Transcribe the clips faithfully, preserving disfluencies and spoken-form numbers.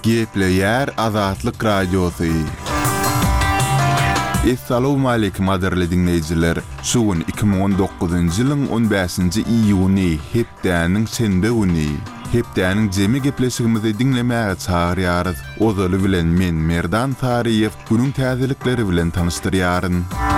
Gepleyer Azatlyk Radiosu. Assalamu alaykum aderli dinleyijiler. Şugun iki bin on dokuzunji ýylyň on beşinji iýuny hepdäniň sende güni. Hepdäniň jemi gepleşigimizi dinlemäge çağırýarys. Ozaly bilen men Merdan Tariýew günüň täzelikleri bilen tanıştyrýaryn.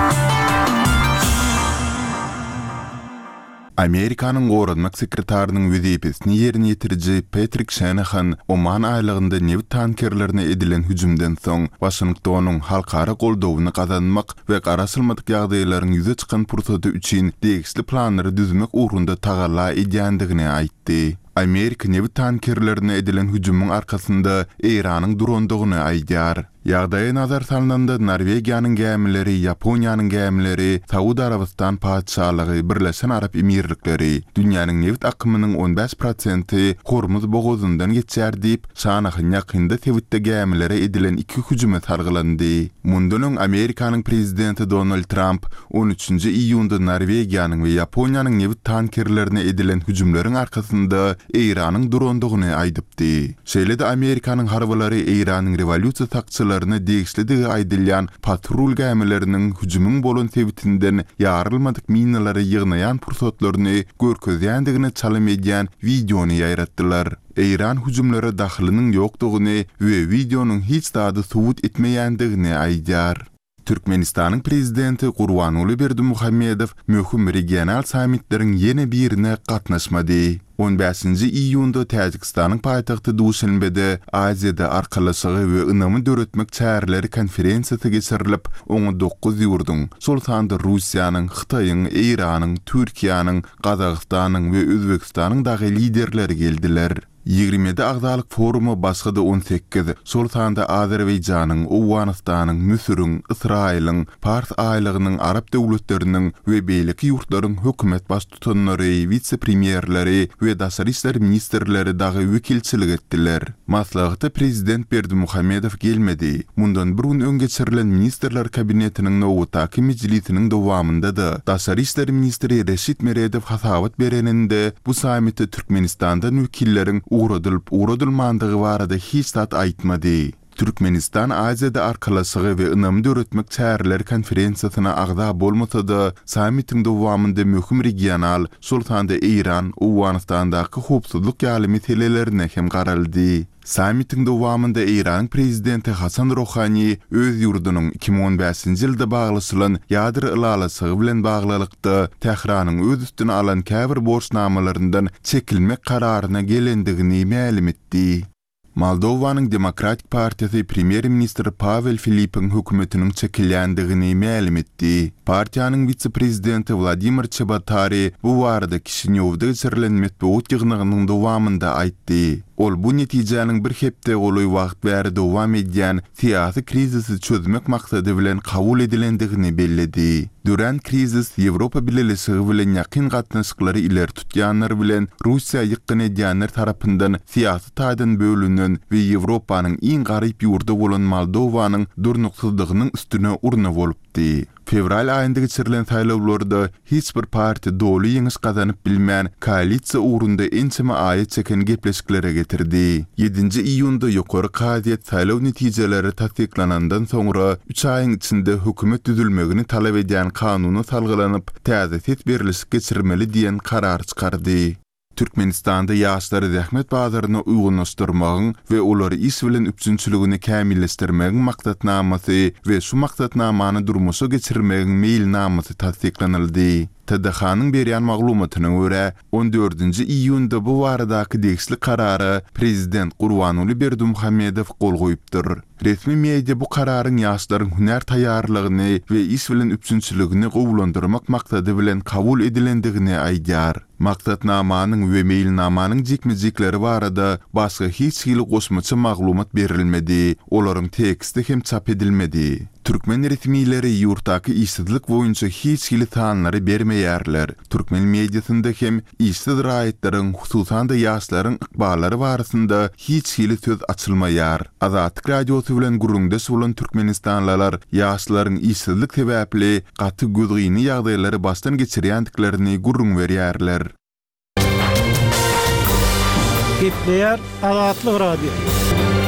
Amerikanyň Gorunmak sekretarinyň wezipesini ýerine ýetiriji Patrick Shanahan Oman aýlygynda neft tankerlerine edilen hüjümden soň Washingtonyň halkara goldawyny gazanmak we garaşylmadyk ýagdaýlaryň ýüze çykan pursaty üçin degişli planlary düzmek ugrunda tagalla edýändigini aýtdy. Amerika neft tankerlerine edilen hüjümüň arkasynda Iranyň durandygyny aýdýar. Ýagdaýa nazar salnanda Norwegiýanyň gämileri, Ýaponiýanyň gämileri, Saudy Arabistan paçalygy, Birleşen Arap Emirlikleri dünýäniň neft akymynyň on beş prosenty Hormuz boguzundan geçýär diýip Shanahan ýakynda Twitter'de gämilere edilen iki hüjüme targylandy. Mundan öň Amerikanyň prezidenti Donald Trump on üçünji iýunda Norwegiýanyň we Ýaponiýanyň neft tankerlerine edilen hüjümleriň arkasynda Iranyň durandygyny aýdypdy. Şeýle-de Amerikanyň harbylary Iranyň rewolýusiýa takçylaryna degişlidigi aýdylýan patrul gämileriniň hüjümüň bolan sebäbinden ýarylmadyk minalary ýygnaýan pursatlaryny görkezýändigini çalym edýän videony ýaýratdylar. Iran hüjümlere dahylynyň ýokdugyny we videonyň hiç dady subut etmeýändigini aýdýar. Türkmenistanyň prezidenti Gurbanuly Berdimuhammedow möhüm regional sammitleriň ýene birine gatnaşmady. on beşinji iýunda Täjikistanyň paýtagty Duşanbede Aziýada arkalaşygy we ynamy döretmek çäreleri konferensiýasy geçirilip, oňa dokuz ýurduň, şol sanda Russiýanyň, Hytaýyň, Iranyň, Türkiýanyň, Gazagystanyň we Özbekistanyň dagy liderleri geldiler. ýigrimede agdalyk forumy başga da on sekiz, şol sanda Azerbaýjanyň, Owganystanyň, Müsiriň, Israýlyň, Fars aýlygynyň, Arap döwletleriniň we beýleki ýurtlaryň hökümet baş tutanlary, vice-premierleri we daşary işler ministrleri dagy wekilçilik etdiler. Maslahatda prezident Berdimuhammedow gelmedi. Mundan bir gün öň geçirilen ministrler kabinetiniň nowatky mejlisiniň dowamında da daşary işler ministri Reşit Meredow hasabat bereninde bu sammitde Türkmenistandan wekilleriň uğradylyp uğradylmandygy barada hiç zat aýtmady. Türkmenistan Aziýada arkalaşygy we ynamy döretmek çäreleri konferensiýasyna agda bolmasa da sammitiň dowamında möhüm regional, şol sanda Iran, Owganystandaky howpsuzlyk ýaly meselelerine hem garaldy. Sammitiň dowamında Iranyň prezidenti Hasan Rohany öz ýurdunyň iki bin on beşinji ýylda baglysylan ýadry ylalasygy bilen baglylykda Tehranyň öz üstüne alan käbir borçnamalарyndan çekilmek kararyna gelendigini ma'lum etdi. Moldowanyň Demokratik Partiýasy premier ministri Pavel Filippiň hökümetiniň çekilýändigini ma'lum etdi. Partiýanyň vice-prezidenti Vladimir Chebatary bu barada Kişinýowda geçirilen medeniýet ýygnynyň dowamında aýtdy. Ol bu netijäniň bir hepde goly wagt bäri dowam edýän siýasy krizisi çözmek maksady bilen kabul edilendigini belledi. Duran krizis Ýewropa Birleşigi bilen ýakyn gatnaşyklary ileri tutýanlar bilen Russiýa ýykyn edýänler tarapyndan siýasy taýdan bölünen we Ýewropanyň iň garyp ýurdu bolan Moldowanyň durnuksyzlygynyň üstüne urna bolupdy. Fevral aýynda geçirilen saýlawlarda hiç bir parti doly ýeňiş gazanyp bilmän koalisiýa ugrunda ençeme aýat çeken gepleşiklere getirdi. ýedinji iýunda ýokary kaziýet saýlaw netijeleri tasdiklanandan soňra üç aýyň içinde hökümet düzülmegini talap edýän kanuny salgylanyp täze ses berilişik geçirmeli diýen karar çykardy. Türkmenistanda ýaşlary zähmet bazaryna uýgunlaşdyrmagyň we olary iş bilen üçinçiligini kämilleşdirmegiň maksatnamasy we şu maksatnamany durmuşa geçirmegiň meýilnamasy tasdiklanyldy. T D H-nyň berýän maglumatyna görä, on dördünji iýunda bu baradaky degişli karary prezident Gurbanuly Berdimuhammedow gol goýupdyr. Resmi media bu kararyň ýaşlaryň hüner taýýarlygyny we iş bilen üçinçiligini gowulandyrmak maksady bilen kabul edilendigini aýdýar. Maksatnamanyň we meýilnamanyň jekmejekleri barada başga hiç hili goşmaça maglumat berilmedi. Olaryň teksti hem çap edilmedi. Türkmen resmiýleri ýurtdaky işsizlik boýunça hiç hili tanlary bermeýärler. Türkmen mediasynda hem işsiz raýatlaryň, hususan da ýaşlaryň ykballary barasynda hiç hili söz açylmaýar. Azatlyk radiosy bilen gurrundaş bolan türkmenistanlylar ýaşlaryň işsizlik sebäpli gaty gözgyny ýagdaýlary başdan geçirýändiklerini gurrun berýärler. Gepleýär Azatlyk radio.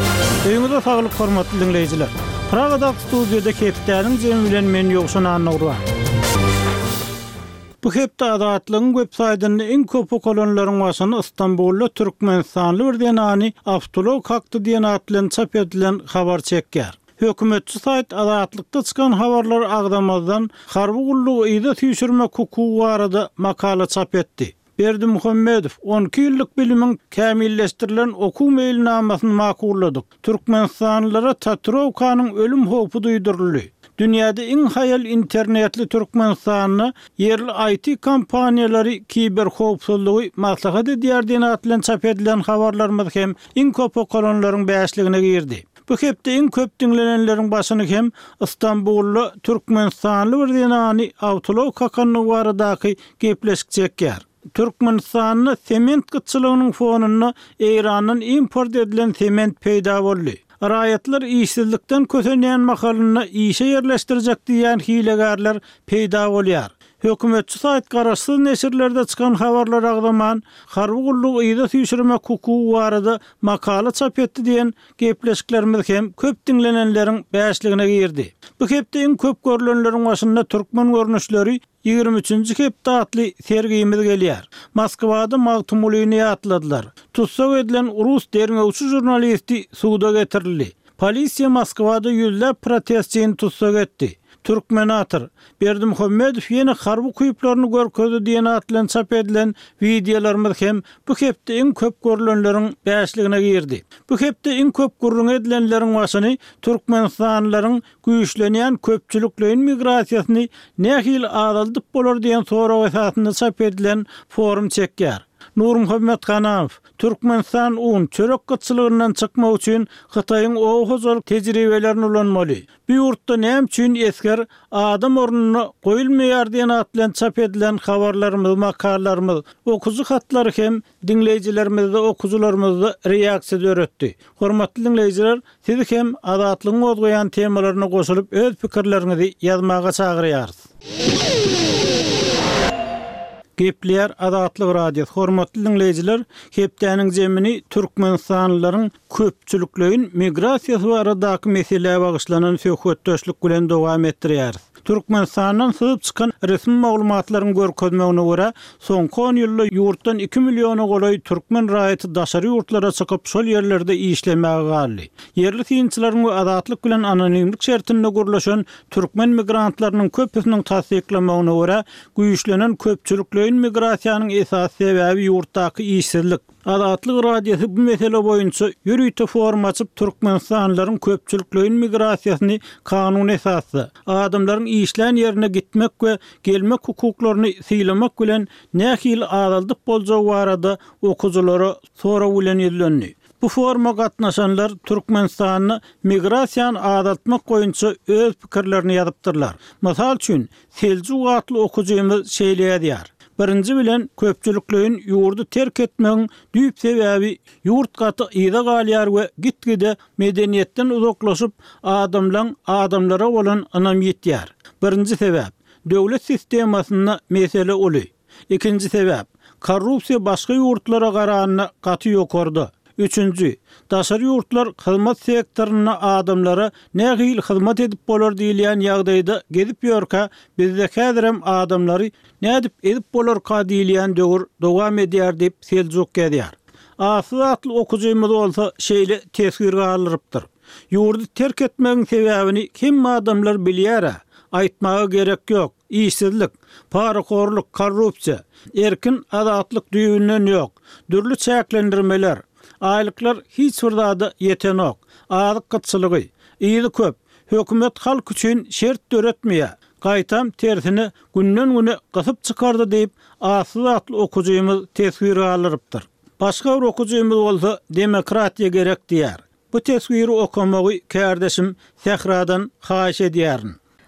Öýüňizde saglyk hormatly dinleýijiler. Pragada studiýada Hepdäniň jemi bilen men ýokşan anawra. Bu hepde adatlyň websaýtyny iň köp okulanylaryň başyny Istanbulda Türkmenistanly bir denani Avtolog hakdy diýen at bilen çap edilen habar çekýär. Hökümetçi sayt adatlikda çıkan habarlar agdamazdan harby gullugy ýa-da tüýşürmek hukuky barada makala çap etdi. Berdi Muhammedow on iki ýyllyk bilimiň kämilleşdirilen okuw mailnamasyny makulladyk. Türkmenistanlylara Taturovkanyň ölüm howpy duýduruldy. Dünýäde iň hayal internetli Türkmenistanyny yerli I T kompaniýalary kiber howpsuzlygy maslahat edýär diýen at bilen çap edilen habarlarymyz hem iň köp okulanylaryň bäşligine girdi. Bu hepde iň köp dinlenenleriň başyny hem Istanbully Türkmenistanly bir denani Avtolog hakanyň baradaky gepleşik çekýär. Türkmenistan'ın sement gıtçılığının fonunu İran'ın import edilen sement peyda boldy. Raýatlar işsizlikden kösenýän makalyny işe yerleşdirjek diýen hilegarlar peyda bolýar. Hökümetçi sayt garaşsyz neşirlerde çıkan habarlar agdaman harby gullugy ýa-da tüýşürmek hukuky barada makala çap etdi diýen gepleşiklerimiz hem köp dinlenenleriň bäşligine girdi. Bu hepde iň köp görülenleriň başynda türkmen görnüşleri ýygrimi üçinji hepde atly sergimiz gelýär. Moskwada magtumulyny ýatladylar. Tutsak edilen Rus derňewçi jurnalisti suda getirildi. Polisiýa Moskwada ýüzläp protestçini tutsak etdi. Türkmenator Berdi Muhammedow ýene harby kuýuplaryny görkezdi diýen at bilen çap edilen videolarymyz hem bu hepde iň köp görülenleriň bäşligine girdi. Bu hepde iň köp gurrun edilenleriň başyny Türkmenistanlylaryň güýçlenýän köpçülikleýin migrasiýasyny nähil adaldyp bolar diýen sorag esasynda çap edilen forum çekýär. Nur Muhammed Kanav, Türkmenistan un çörek gıtçılığından çıkmak üçün Xitayın o hozal tecrübelerini ulanmalı. Bu yurtta näme üçin esker adam ornuna koyulmayar diyen atlan çap edilen habarlarımız, makalalarımız, okuzu hatları hem dinleyicilerimizde, okuzularımızda reaksiya öğretti. Hormatly dinleyiciler, siz hem adatlığın odgoyan temalarına koşulup öz fikirlerinizi yazmağa çağırýarys. Gepler Adatlyk radio hormatly dinleyijiler, Hepdäniň jemini Türkmenistanlylaryň köpçülikleýin migrasiýasy baradaky meselelere bagyşlanan söhbetdeşlik bilen dowam etdirýär. Türkmenistandan syzyp çykan resmi maglumatlaryň görkezmegine görä, soňky on ýylda ýurtdan iki milliona golay türkmen raýaty daşary ýurtlara çykyp şol ýerlerde işlemäge galdy. Yerli synçylaryň we adatlyk bilen anonimlik şertinde gurlaşan türkmen migrantlarynyň köpüsiniň tasdiklemegine görä, güýçlenen köpçülikleýin migrasiýanyň esas sebäbi ýurtdaky işsizlik. Adatlyk radiosu bu mesele boýunça ýürüýte forum açyp Türkmenistanlylaryň köpçülikleýin migrasiýasyny kanun esasy, adamlaryň işlän ýerine gitmek we gelmek hukuklaryny sylamak bilen nähil adaldyp boljagy barada okujulara sora bilen ýerlendi. Bu forma gatnaşanlar Türkmenistanyny migrasiýany adaltmak boýunça öz pikirlerini ýazypdyrlar. Mysal üçin Seljuk atly okujymyz şeýleýär. Birinci bilen köpçülikleýin ýurdu terk etmegiň düýp sebäbi ýurt gaty ýa-da galýar we gitgide medeniýetden uzaklaşyp adamlaryň adamlara bolan anam ýetýär. Birinci sebäp döwlet sistemasyna mesele uly. Ikinji sebäp korrupsiýa başga ýurtlara garanyna gaty ýokardy. Üçüncü, daşary ýurtlar hyzmat sektoryna adamlara nähil hyzmat edip bolar diýilýän ýagdaýda gezip ýörkä bizde häzirem adamlary nädip edip bolar ka diýilýän döwür dowam edýär diýip Seljuk gedýär. Asy atly okujymyz bolsa şeýle tesir galyrypdyr. Ýurdu terk etmegiň sebäbini kim adamlar bilýär? Aýtmagy gerek ýok. İşsizlik, parakorluk, korrupsiýa, erkin adatlyk düýünden ýok. Dürli çäklendirmeler, aýlyklar hiç wagtda ýetenok, adyk gıtçylygy, ýyly köp, hökümet halk üçin şert döretmeýär. Gaýtam tersine günden güne gysyp çykardy diýip asy atly okujymyz tesir galyrypdyr. Başga bir okujymyz bolsa demokratiýa gerek diýär. Bu tesiri okumagy kärdeşim Sehradan haýyş edýärin.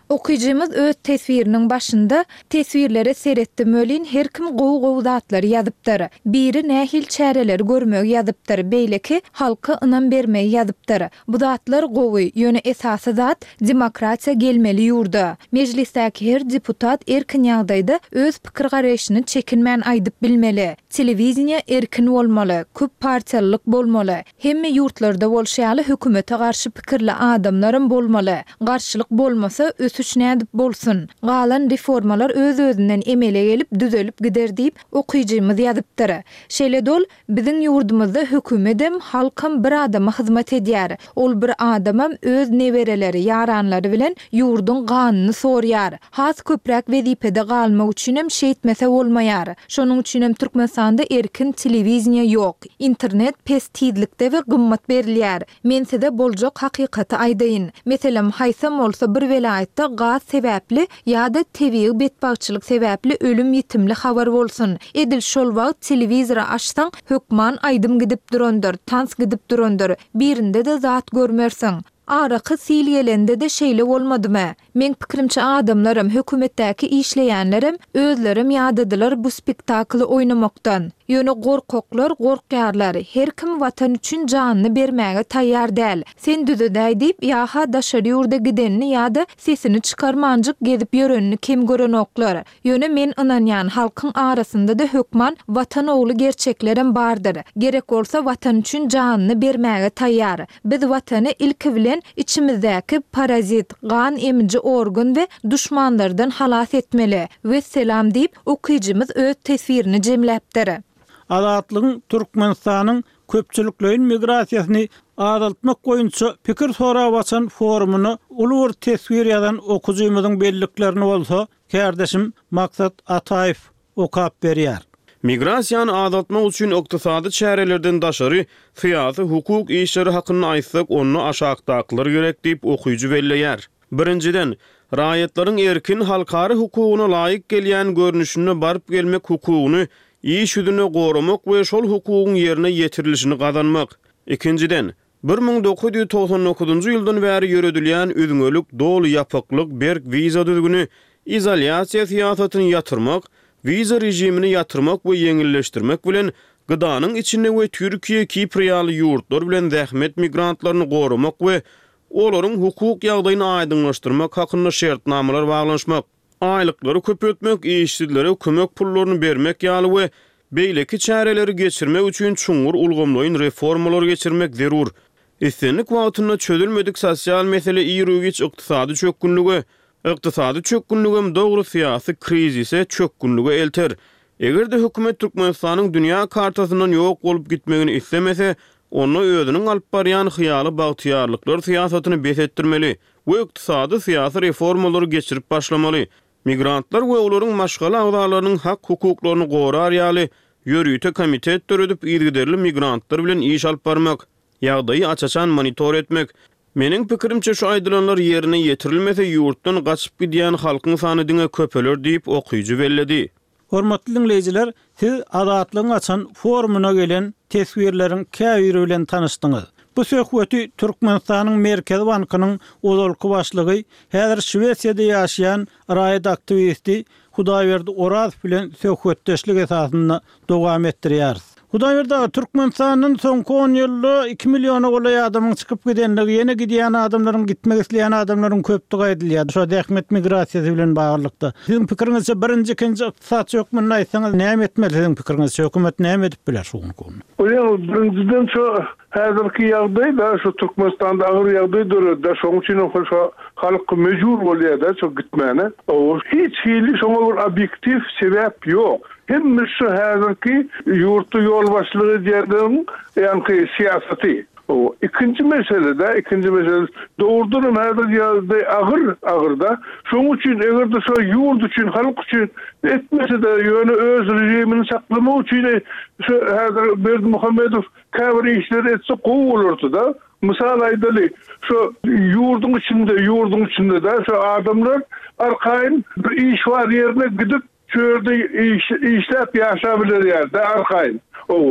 Okuyjymyz öz tesviriniň başynda tesvirlere seretdirmelin her kim gowy-gowy zatlary ýazypdyr. Biri nähil çäreler görmek ýazypdyr, beýleki halka ynam bermeyi ýazypdyr. Bu zatlar gowy, ýöne esasy zat demokratiýa gelmeli ýurda. Mejlisdäki her deputat erkin ýagdaýda öz pikir garaşyny çekinmän aýdyp bilmeli. Telewiziýa erkin bolmaly, köp partiýalyk bolmaly. Hemme ýurtlarda bolşaýaly hökümete garşy pikirli adamlarym bolmaly. Garşylyk bolmasa ösüç nädip bolsun. Galan reformalar öz-özünden emele gelip düzelip gider diýip okuyjymyz ýazypdyr. Şeýle dol biziň ýurdumyzda hökümetem halkam bir adama hyzmat edýär. Ol bir adamam öz newereleri, ýaranlary bilen ýurdun ganyny sorýar. Has köprek wezipede galmak üçinem şeýtmese bolmaýar. Şonuň üçinem Türkmenistanda erkin telewiziýa ýok. Internet pes tidlikde we gymmat berilýär. Men size boljak hakykaty aýdaýyn. Meselem haýsam bolsa bir velayetde gaz sebäpli ýa-da T V betbagçylyk sebäpli ölüm ýitimli habar bolsun. Edil şol wagt telewizora açsaň hökman aýdym gidip durandyr, tans gidip durandyr. Birinde de zat görmersiň. Araky sil gelende de şeýle bolmadymy? Men pikirimçe adamlarym, hökümetdäki işleýänlerim özlerim ýadydylar bu spektakly oynamakdan. Ýöne gorkoklar, gorkýarlar. Her kim watan üçin janyny bermäge taýýar däl. Sen düzedäý diýip ýa-ha daşary ýurda gidenini ýa-da sesini çykarmanjyk gezip ýörenini kim gören oklar. Ýöne men ynanýan halkyň arasynda da hökman watan ogly gerçeklerim bardyr. Gerek bolsa watan üçin janyny bermäge taýýar. Biz watany ilki bilen içimizdäki parazit, gan emici organ we düşmanlardan halas etmeli. Ve selam diýip okuyjymyz öz tesvirini jemläpdir. Azatlygyň Türkmenistanyň köpçüliklerin migrasiýasyny azaltmak boýunça pikir sorap açan forumuny ulur tesvir ýazan okujymyzyň belliklerini bolsa, kärdeşim Maksat Ataýew okap berýär. Migrasiýany azaltmak üçin ykdysady çärelerden daşary syýasy hukuk işleri hakyny aýtsak, onu aşagdakylar gerek diýip okuyjy belleýär. Birinciden, raýatlaryň erkin halkary hukugyna laýyk gelýän görnüşine barıp gelmek hukugyny iş ýüzüne goramak we şol hukugyň ýerine ýetirilişini gazanmak. Ikinciden, bir ming dokuz ýüz toksan dokuzunçy ýyldan bäri ýöredilýän üzüňelik dolu ýapyklyk berk wiza düzgüni izolasiýa siýasatyny ýatyrmak, wiza rejimini ýatyrmak we ýeňilleşdirmek bilen gydanyň içinde we Türkiýe, Kipr ýaly ýurtlar bilen zähmet migrantlaryny goramak we olaryň hukuk ýagdaýyny aýdynlaşdyrmak hakyna şertnamalar baglanşmak. Aýlyklary köpetmek, işçilere kömek pullaryny bermek ýaly we beýleki çäreleri geçirmek üçin çuňur ulgamlaýyn reformalar geçirmek zerur. Islenlik wagtynda çözülmedik sosial mesele ýürügiç ykdysady çökünlügi, ykdysady çökünlügem dogry syýasy krizise çökünlügi elter. Egerde hökümet Türkmenistanyň dünýä kartasyndan ýok bolup gitmegini islemese, onu özüniň alyp barýan hyýaly bagtyýarlyklar syýasatyny besetdirmeli we ykdysady syýasy reformalary geçirip başlamaly. Migrantlar we olaryň maşgala agdalarynyň hak hukuklaryny gorar ýaly ýörüýte komitet törüdip ýergiderli migrantlar bilen iş alyp barmak, ýagdaýy açaçan monitor etmek. Meniň pikirimçe şu aýdylanlar ýerine ýetirilmese ýurtdan gaçyp gidýän halkyň sany diňe köpeler diýip okuyjy belledi. Hormatly dinleyijiler, siz azatlygyň açan forumuna gelen tesvirleriň käbiri bilen tanışdyňyz. Bu söhbeti Türkmenistanyň Merkez Bankynyň ozalky başlygy, häzir Şwesiýada ýaşaýan raýat aktivisti Hudaýberdi Oraz bilen söhbetdeşlik esasynda dowam etdirýär. Hudaýberdi Türkmenistanyň soňky on ýylda iki milliona goly adamyň çykyp gidenligi, ýene gidýän adamlaryň gitmek isleýän adamlaryň köpdigi aýdylýar. Şo zähmet migrasiýasy bilen baglykda. Siziň pikiriňizçe birinji ikinji ykdysat çökmüni aýtsaňyz näme etmeli siziň pikiriňizçe? Hökümet näme edip biler şuny konuda? Oýa, birinjiden şu häzirki ýagdaý da şu Türkmenistanda agyr ýagdaý da şoň üçin şu halk mejbur bolýar da şu gitmäne. O hiç hili şoňa bir objektiv sebäp ýok. Hem şu häzirki ýurtdy ýol başlygy diýerdim, ýani siýasaty. O ikinji mesele de, ikinji mesele doğrudan häzir ýagdaý agyr agyrda. Şoň üçin egerde şu ýurt üçin, halk üçin etmese de ýöne öz rejimini saklamak üçin şu häzir Berdimuhammedow käbir işleri etse gowy bolardy da. Misal aýdaly, şu ýurdun içinde, ýurdun içinde de şu adamlar arkaýyn bir iş var ýerine gidip şöyle iş, işlep yaşayabilir yerde arkayın. O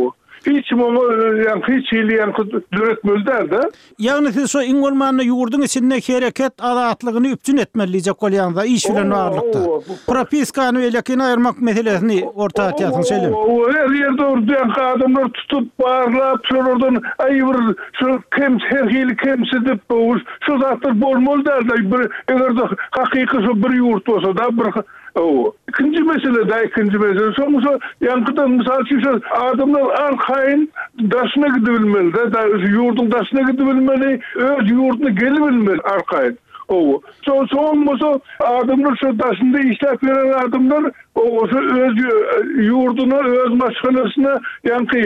hiç mama yani hiç iliyen düretmölder de. Yani siz şu ingolmanı yurdun içinde hareket azatlygyny üpçün etmeliyecek bolýanda iş bilen ağırlıkta. Propiskanı elekini ayırmak meselesini ortaya atýasyň şeýle. Her ýerde urduyan adamlar tutup barlap şoladan aýbyr şu kim herhili kimsidip şu zatlar bolmaly derler. Eger de hakyky şu bir ýurt bolsa da bir o ikinci mesele da ikinci mesele sonuçta yankıdan misal için adamlar arkayın daşına gidebilmeli de da yurdun daşına gidebilmeli öz yurduna gelebilmeli arkayın o so sonmuzu adamlar şu daşında işlep veren adamlar o öz yurduna öz maşkanasına yankı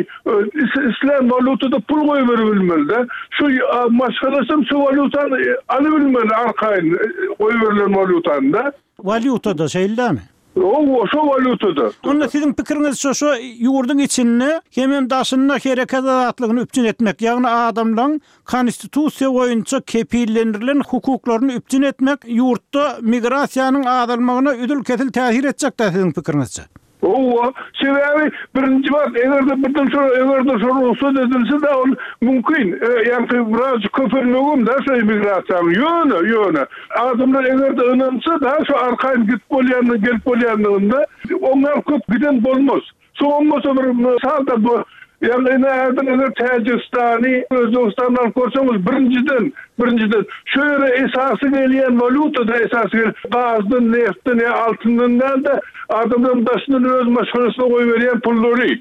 İslam valutada pul koyuverebilmeli de şu maşkanasın şu valutanı alabilmeli arkayın koyuverilen valutanda. Valutada şeýle mi? O şu valutada. Onda sizin pikiriňiz şu, şu yurdun içinde hemem daşynda hareket azatlygyny üpçün etmek, ýagny adamlaryň konstitusiýa boýunça kepillendirilen hukuklaryny üpçün etmek yurtda migrasiýanyň azalmagyna üdül kesil täsir etjekdir sizin pikiriňizçe. O sebebi birinci var eğer de birden sonra eğer de sonra olsa dedilse de on mümkün yani biraz köpürmegim de şu imigrasyon yönü yönü adamlar eğer de önümse da şu arkayın git polyanlı gel polyanlığında onlar köp giden bolmaz. Soğunmasa bir salda bu yani nereden eğer Tacikistani, Özbekistan'dan korsanız birinciden, birinciden şöyle esası gelen valuta da esası gelen gazdan, neftin, altından da adamın daşının öz maşkanasına koyuveren pulları.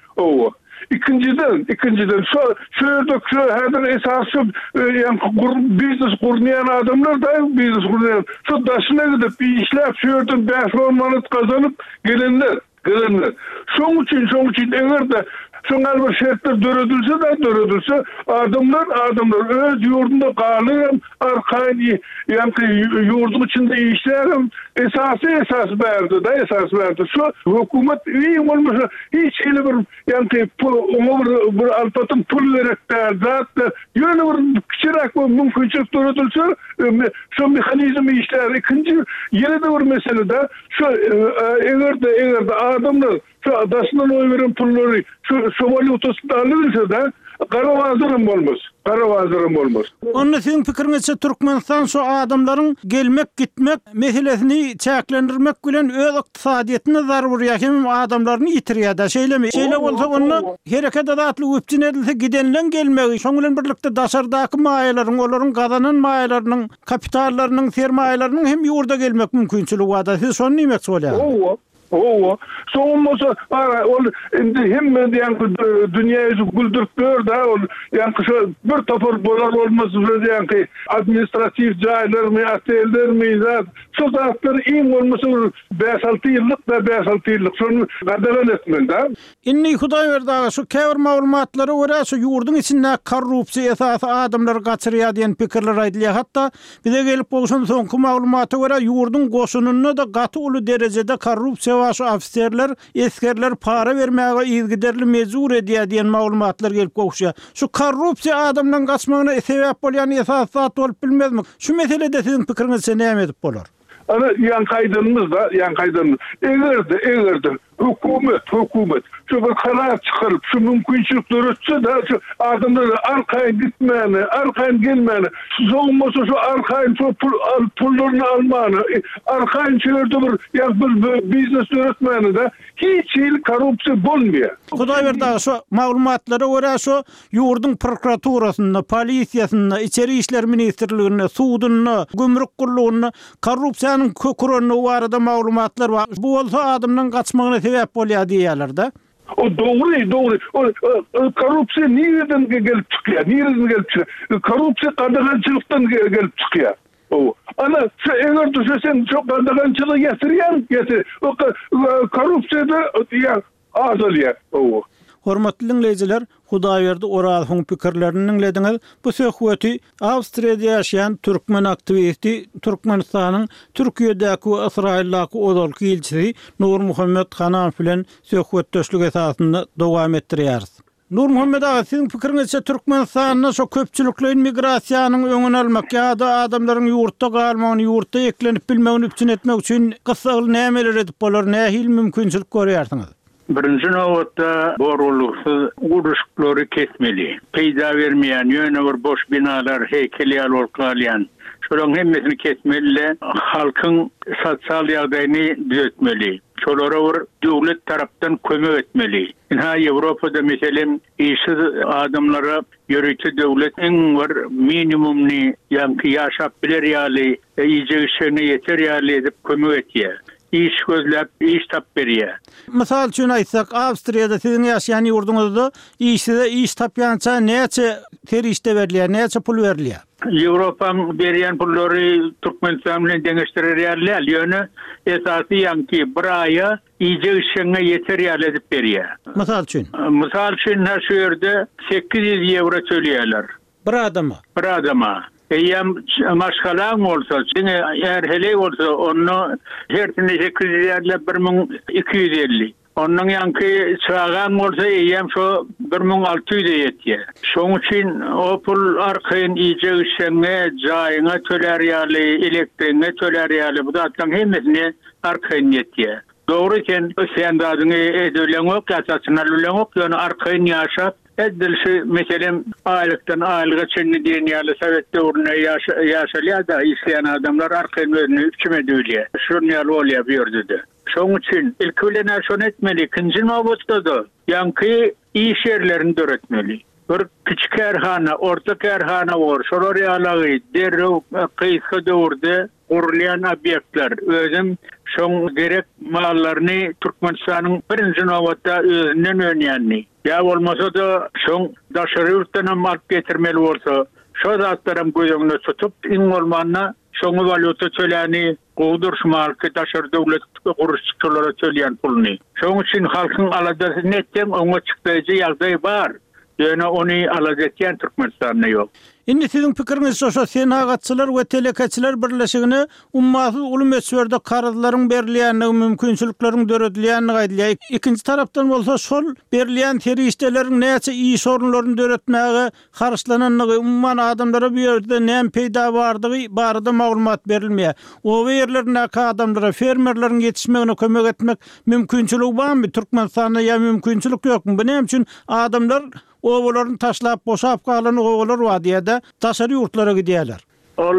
O. İkinciden, ikinciden şu şöyle şu herden esası yani biznes kurmayan adamlar da biznes kurmayan şu daşına gidip bir işlep şöyle beş on manat kazanıp gelenler, gelenler. Şunun için, şunun için eğer de şunlar bir şertler döredilse de döredilse adamlar adamlar öz yurdunda kalıyorum arkayın yani yurdun içinde işlerim esası esas verdi da esas verdi şu hükümet iyi olmasa hiç öyle bir yani onu bir, bir alpatın pul verip de zaten yönü bir küçük mümkünçük döredilse şu mekanizmi işler ikinci yine de bir mesele de şu eğer de eğer de adamlar şu adasından oy veren pulları şu şu valutasında alırsa da kara vazırım olmaz. Kara vazırım olmaz. Onun sizin pikiriňizçe Türkmenistan şu adamların gelmek gitmek meselesini çäklendirmek bilen öz iqtisadiýetyne zarar berýär. Hem adamlaryny ýitirýär da şeýlemi. Şeýle bolsa onu hereket adatly üpçün edilse gidenlen gelmegi. Şoň bilen birlikde daşardaky maýalaryň, olaryň gazanan maýalarynyň, kapitallarynyň, sermaýalarynyň hem ýurda gelmek mümkinçiligi bar. Siz şonu diýmekçi bolýar. O, soğumasa ol indi hem yani dünyayı güldürüp gör da ol yani şu bir topar bolar olmaz yani administratif jaylar mı oteller mi zat şu zatlar iyi olmasa beş altı yıllık da beş altı yıllık şunu gadeven etmeli da. Inni Hudaý berdi şu käbir maglumatlary görä şu yurdun içinde korrupsiýa esasy adamlar gaçyrýar diýen pikirler aýdylýar. Hatda bize gelip bolşan soňky maglumaty görä yurdun goşunyna da gaty uly derejede korrupsiýa şu ofisierler, eskerler para vermäge ýygyderli mezur edýär diýen maglumatlar gelip gowşýar. Şu korrupsiýa adamdan gaçmagyna sebäp bolýan esas zat bolup bilmezmi? Şu meselede sizin pikiriňizçe näme edip bolar? Ana yan kaydınımız da yan kaydınımız. Eğer de eğer de hükümet hükümet şu bir karar çıkarıp şu mümkünçülükleri ötse de şu adamları arkaya gitmeyene, arkaya gelmeyene, soğunması şu arkaya şu pul, pullarını almayana, arkaya çevirdi bir yani bir biznes öğretmeyene de hiç il korrupsiya bolmuyor. Hudaý berdi şu maglumatlara görä şu yurdun prokuraturasynda, polisiýasynda, içeri işler ministrliginde, sudyna, gümrük gurulugyna korrupsiýanyň köküreni barada maglumatlar bar. Bu bolsa adamdan gaçmagyna sebäp bolýar diýerler da. O doğru, doğru. O, o korrupsiya nereden gelip çıkıyor? Nereden gelip çıkıyor? Korrupsiya kandırgançılıktan gelip çıkıyor. O. Ana eğer düşesen çok kandırgançılığı getiriyor, getir. O korrupsiya da ya azalıyor. O. Hormatly dinleyijiler, Hudaý berdi Orazyň pikirlerini dinlediňiz. Bu söhbeti Awstriýada ýaşaýan türkmen aktivisti, Türkmenistanyň Türkiýedäki we Israildaky odalky elçisi Nur Muhammed Hanan bilen söhbetdeşlik esasynda dowam etdirýäris. Nur Muhammed ağa, sizin pikiriňizçe Türkmenistanyň şu köpçülikli migrasiýanyň öňüni almak ýa-da adamlaryň ýurtda galmagyny, ýurtda eklenip bilmegini üpçün etmek üçin gysaly nämeler edip bolar, nähil mümkinçilik görýärsiňiz? Birinci nowatda boruluksuz uruşukları kesmeli. Peyda vermeyen, yöne bir boş binalar, heykelyal olkalyan. Şoların hemmesini kesmeli, halkın sosyal ýagdaýyny düzeltmeli. Şolara bir döwlet tarapdan kömek etmeli. Ha Ýewropada meselem işsiz adamlara ýörüçi döwlet en bir minimumny ýa-ni ýaşap biler ýaly, iýje işine ýeter ýaly edip kömek etýär. İş gözläp, iş tap berýär. Mysal üçin aýtsak, Awstriýada siziň ýaşaýan ýurdunuzda işde iş tapýança näçe terişde berilýär, näçe pul berilýär? Ýewropaň berýän pullary Türkmenistan bilen deňeşdirýärler. Ýöne esasy ýa-ni bir aýa iýje işine ýeter ýaly edip berýär. Mysal üçin. Mysal üçin her şu ýerde sekiz yüz euro söylýärler. Bir adama. Bir adama. Eýem maşgalan bolsa, şeňe eğer hele bolsa, onu hertine sekiz yüz ýerle bir min iki yüz elli. Onun ýanky çagan bolsa, eýem şo bir min alty yüz ýetýär. Şoň üçin o pul arkaýyn iýje işine, jaýyňa töler ýaly, elektriğine töler ýaly, bu zatlaryň hemmesini arkaýyn ýetýär. Dogry eken, sen dadyny edelen ok, ýaşasyna bilen ok, ýöne arkaýyn ýaşap, edilşi meselem aýlykdan aýlyga çenli diýen ýaly Sowet döwrüne ýaşalýar da isleýän adamlar arkaýyn özüni üçüme döwlýär. Şunu ýaly bolýar ýördi. Şoň üçin ilki bilen şonu etmeli, ikinji nowatda da ýanky iş ýerlerini döretmeli. Bir kiçik erhana, orta erhana var. Şolar ýaly derrew kysga döwürde gurulýan obýektler. Özüm şoň gerek mallaryny Türkmenistanyň birinji nowatda özünden öňänni. Ya bolmasa da şoň daşary ýurtdan alyp getirmeli bolsa, şo zatlarym göýüňde tutup, iň bolmanda şoňy valyuta çöläni gowdurşmaly daşary döwlet guruşçylara çölýän pulny. Şoň üçin halkyň alajasy netden oňa çykdyjy ýagdaý bar. Ýöne ony alajatýan Türkmenistanyň ýok. Indi siziň pikiriňiz şo, senagatçylar we telekeçiler birleşigini ummaty uly mesberde karylaryň berilýänligi, mümkinçilikleriň döredilýänligi aýdylýar. Ikinji tarapdan bolsa şol berilýän terişdeleriň näçe iş orunlaryny döretmäge garaşlananlygy, umman adamlara bu ýerde näme peýda bardygy barada maglumat berilmeýär. O ýerlerde adamlara, fermerleriň ýetişmegine kömek etmek mümkinçiligi barmy? Türkmenistanda ýa mümkinçilik ýokmy? Bu näme üçin adamlar oğullarını taşlap, boşap kalan oğullar vadiyede taşarı yurtlara gidiyorlar? Ol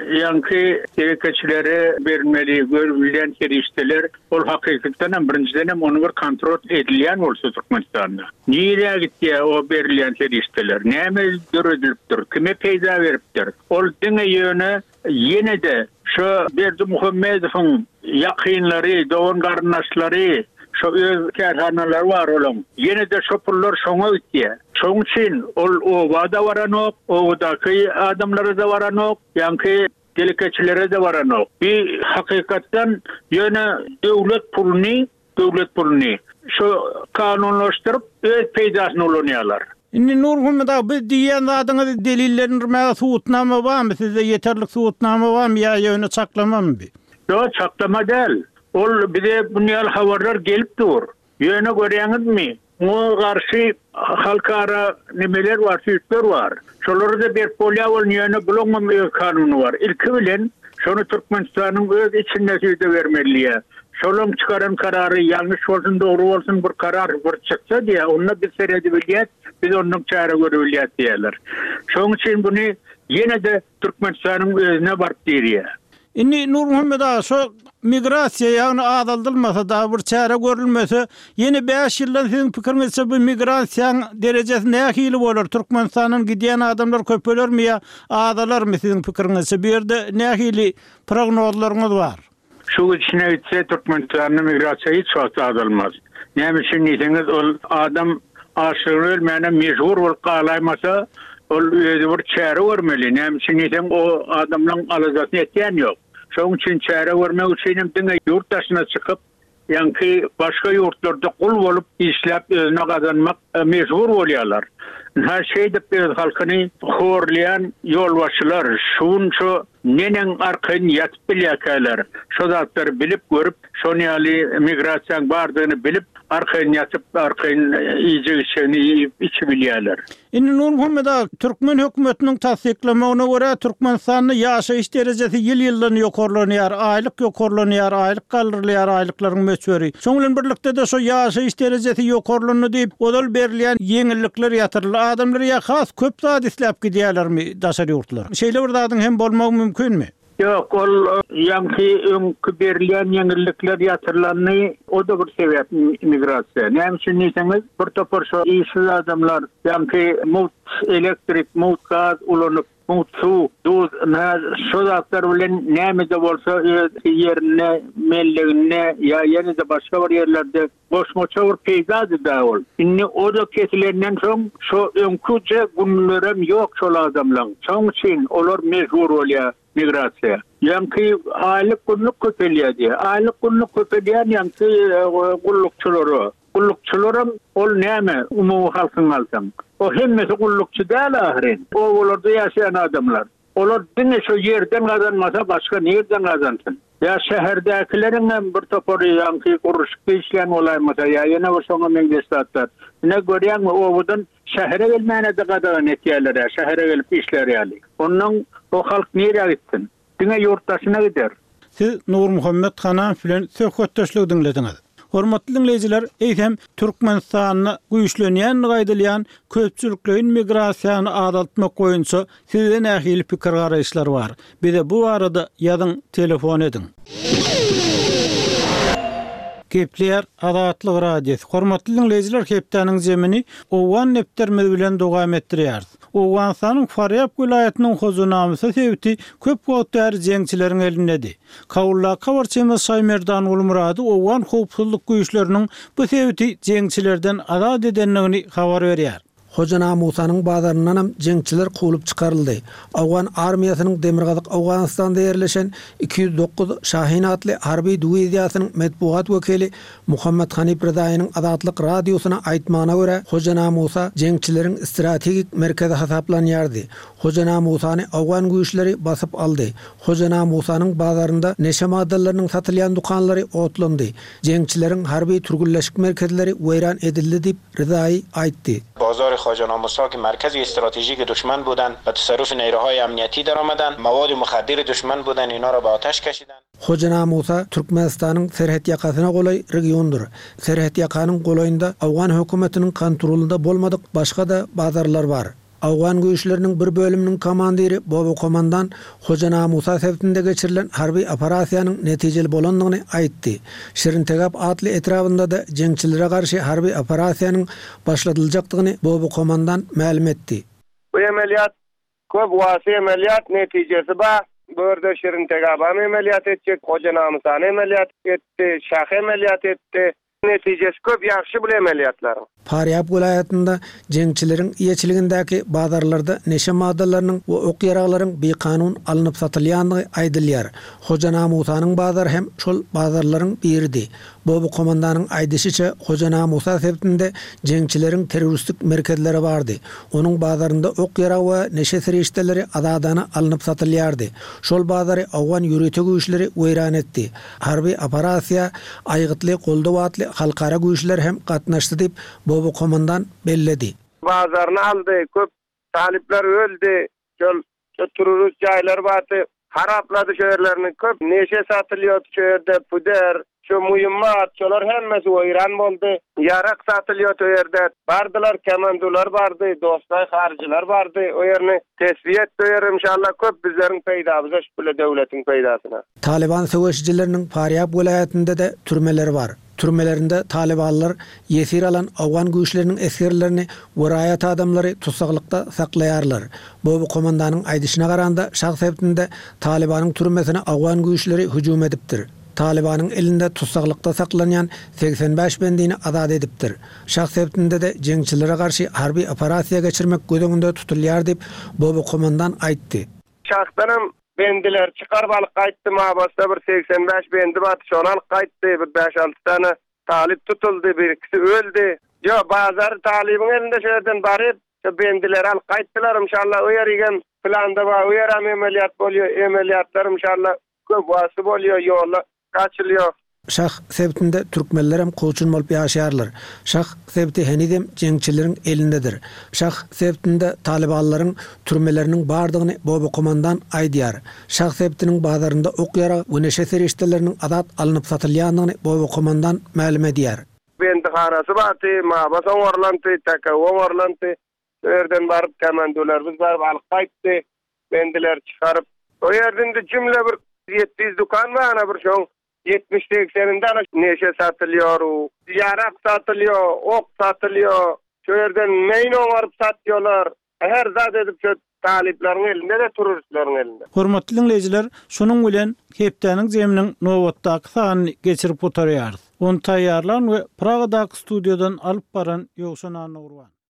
yankı telekeçilere vermeli, görülen terişteler, ol hakikaten birinciden onu bir kontrol edilyen olsa Türkmenistan'da. Niye gitti o verilen terişteler? Neyme dörüdülüptür? Kime peyda veriptir? Ol dine yöne yine de şu Berdi Muhammedov'un yakınları, doğun karnaşları, şu öz kerhanalar var oğlum. Yine de şopurlar şoňa gitdi. Şoň üçin ol owada waranok, owdaki adamlara da waranok, ýanky telekeçilere de waranok. Bir hakykatdan ýöne döwlet puluny, döwlet puluny şu kanunlaşdyryp öz peýdasyny ulanýarlar. Indi Nurhumda bu diýen adyňy delillendirmäge suwutnama barmy? Sizde ýeterlik suwutnama barmy ýa ýöne çaklamamy? Ýok, çaklama däl. Ol bize bunlar haberler gelip dur. Yöne görýäňizmi? O garşy halkara nimeler var, süýtler var. Şolary da bir polýa bol ýöne bulunmagy kanuny var. Ilki bilen şonu Türkmenistanyň öz içinde süýde bermeli. Şolum çıkaran kararı yanlış bolsun, dogry bolsun bir karar bir çyksa diýe, onu bir seredi bilýät, biz onuň çare görebilýät diýerler. Şoň üçin buny ýene de Türkmenistanyň özüne barp diýär. Inni Nur Muhammed ağa, şu migrasiya ýagny azaldylmasa da bir çare görülmese, yeni beş ýyldan siziň pikiriňizçe bu migrasiýaň derejesi nähili bolar? Türkmenistanyň gidýän adamlar köpelermi ýa azalarmy siziň pikiriňizçe? Bu ýerde nähili prognozlaryňyz bar? Şu içine gitse Türkmenistanyň migrasiýa hiç wagt azalmaz. Näme üçin diýseniz, ol adam aşyry ölmäne mejbur bolup galaýmasa, ol özü bir çare görmeli. Näme üçin diýsem, o adamlaryň alajasyny etýän ýok. Şoň üçin çare görmek üçin diňe ýurt daşyna çykyp, ýanky başga ýurtlarda kul bolup işläp özüne gazanmak mejbur bolýarlar. Her şeyde öz halkyny horlayan ýolbaşçylar, şunço nenen arkaýyn ýatyp bilýärler. Şo zatlary bilip görüp, şonu ýaly migrasiýaň bardygyny bilip, arkayın yatıp arkayın iyice içeni içi biliyorlar. Indi Nur Muhammed ağa, Türkmen hökümetiniň tasdiklemeğine göre Türkmenistanyň ýaşaýyş derejesi ýyl-ýyldan ýokarlanýar, aýlyk ýokarlanýar, aýlyk galdyrylýar, aýlyklaryň möçberi. Şoň bilen birlikde de şo ýaşaýyş derejesi ýokarlandy diýip odal berilýän ýeňillikler ýatyrly adamlar ýa has köp zat isläp gidýärlermi daşary ýurtlar. Şeýle bir zadyň hem bolmagy mümkinmi? Yok, ol yankı öňkü berilýän ýeňillikler ýatyrlany o da bir sebäp migrasiýa. Näme üçin diýseniz, bir topar şo işsiz adamlar yankı mut elektrik, mut gaz ulanyp, mut su, duz, şo zatlar bilen näme de bolsa ýerine, mellegine ýa ýene de başga bir ýerlerde boşmoça bir peýzaj da ol. Inni o da kesilenden soň şo öňküje günlerem ýok şol adamlar. Şoň üçin olar mejbur bolýar. Migrasiya. Yankı aylık günlük köpeliydi. Aylık günlük köpeliyen yankı gullukçuları. Gullukçularım ol näme umumy halkyň alsam. O hemmesi gullukçu däl ahirin. O olarda ýaşaýan adamlar. Olar diňe şo ýerden gazanmasa başga nerden gazansın? Ya şäherdäkileriň bir topary yankı guruşykda işleýän olaýmasa ýa ýene şoňa meňdeşdatlar. Ne görýärmi owadan şähere gelmäne de gadagan etýärler, şähere gelip işlerýärler. Ondan o halk nereye gitsin? Diňe ýurtdaşyna gider. Siz Nur Muhammed Hanan filan söhbetdeşlik dinlediňiz. Hormatly dinleyijiler, eýsem Türkmenistanyny güýçlenýän gaýdylýan köpçülikliň migrasiýany azaltmak goýunça sizden ähli pikir garaýşlar bar. Bize bu arada ýazyň, telefon ediň. Kepler Azatlyk radiosu. Hormatly dinleyijiler, hepdeniň jemini owan neptermez bilen dowam etdirýär. Owganstanyň Faryab vilayatynyň hozunamysy sebäpli köp wagtlar jeňçileriň elindedi. Kawulla kawarçymyz Saýmerdan Ulmurady owan howpsuzlyk güýçleriniň bu sebäpli jeňçilerden azad edenligini habar berýär. Hojana Musanyň bazaryndan jeňçiler kowulyp çykaryldy. Awgan armiýasynyň Demirgazyk Awganistanda ýerleşen iki yüz dokuz Şahin atly harby diwiziýasynyň medpuat wekili Muhammed Hanip Rızaýynyň Azatlyk radiosyna aýtmagyna görä, Hojana Musa jeňçileriň strategik merkezi hasaplanýardy. Hojana Musany Awgan güýçleri basyp aldy. Hojana Musanyň bazarynda neşe maddalarynyň satylýan dukanlary otlandy. Jeňçileriň harby türgülleşik merkezleri weýran edildi diýip Rızaý aýtdy. بازار خواجه ناموسا که مرکز استراتژیک دشمن بودند و تصرف نیروهای امنیتی در آمدند، مواد مخدر دشمن بودند، اینا را به آتش کشیدند. Hoja Namusa Türkmenistanyň serhet ýakasyna golay regiondur. Serhet ýakanyň golaýynda Awgan hökümetiniň kontrolunda bolmadyk başga da bazarlar bar. Awgan güýçleriniň bir bölüminiň komandiri Bobo komandan Hoja Namusa sebäpinde geçirilen harby operasiýanyň netijeli bolandygyny aýtdy. Şirintegap atly etrafynda da jeňçilere garşy harby operasiýanyň başladyljakdygyny Bobo komandan ma'lum etdi. Bu ameliyat köp wasi ameliyat netijesi ba. Börde Şirintegap ameliyat etjek, Hoja Namusa ameliyat etdi, Şah ameliyat etdi. Netijesi köp ýaxşy bu ameliyatlar. Faryab vilayatynda jeňçileriň ýeçiligindäki bazarlarda neşe maddalarynyň we ok ýaraglaryň bekanun alınıp satylýandygy aýdylýar. Hoja Namusanyň bazary hem şol bazarlaryň biridi. Bu komandanyň aýdyşyça Hoja Namusa sebäpinde jeňçileriň terroristik merkezleri bardy. Onuň bazarynda ok ýarag we neşe serişdeleri azadana alınıp satylýardy. Şol bazary Awgan ýürete güýçleri weýran etdi. Harby operasiýa aýgytly goldaw atly halkara güýçler hem gatnaşdy diýip bu komandan belledi. Bazarını aldı, köp talipler öldü, şol tururuz jaýlar bardy, harapladı şeýerlerini, köp neşe satylýar şeýerde puder, şu mühimmat, şolar hemmesi weýran boldy. Yarak satylýar şeýerde, bardylar, kemandular bardy, dostlar, harjylar bardy. O ýerni tesbiyet eder inşallah köp bizleriň peýdabyza şu döwletiň peýdasyna. Taliban söwüşçileriniň Faryab vilayatynda da türmeler bar. Türmelerinde Talibanlar yesir alan Awgan güýçleriniň eskerlerini weraýat adamlary tutsaklikda saklaýarlar. Bu komandanyň aýdyşyna garanda şah sebäpinde Talibanyň türmesine Awgan güýçleri hüjum edipdir. Talibanyň elinde tutsaklikda saklanýan seksen beş bendini azad edipdir. Şah sebäpinde de jeňçilere garşy harby operasiýa geçirmek gözüňde tutulýar diýip bu komandan aýtdy. Şahdanam bendiler çıkarıp alıp kayıttı mabasta bir seksen beş bendi batı şonu alıp kayıttı bir beş altı tane talip tutuldu bir ikisi öldü. Yo bazar talibin elinde şöyle barıp bendiler alıp kayıttılar inşallah o yer igen planda var o yer ameliyat oluyor ameliyatlar inşallah köp vası oluyor yolla kaçılıyor. Şah sebitinde Türkmenler hem koçun bolup ýaşarlar. Şah sebiti henidem jeňçileriň elindedir. Şah sebitinde Talibanlaryň türmeleriniň bardygyny bobu komandan aýdýar. Şah sebitiniň bazarynda okýara we neşe serişdeleriniň adat alınıp satylýanyny bobu komandan ma'lum edýär. Bendi harasy baty, ma basan warlanty, taka warlanty. Erden barıp komandolarymyz barıp alyp gaýtdy. Bendiler çykaryp, o ýerden de jümle bir yetmiş yüz dukan var, bir şoň yetmiş seksende neşe satılıyor, yarak satılıyor, ok satılıyor. Şöyle meyno varıp satıyorlar. Her zat edip şu taliplerin elinde de turistlerin elinde. Hormatly dinleyijiler, şunun bilen Hepdeniň zeminiň nowatdaky sanyny geçirip oturýarys. Onu taýýarlan we Pragadaky studiodan alyp baran Ýowşan Anurwan.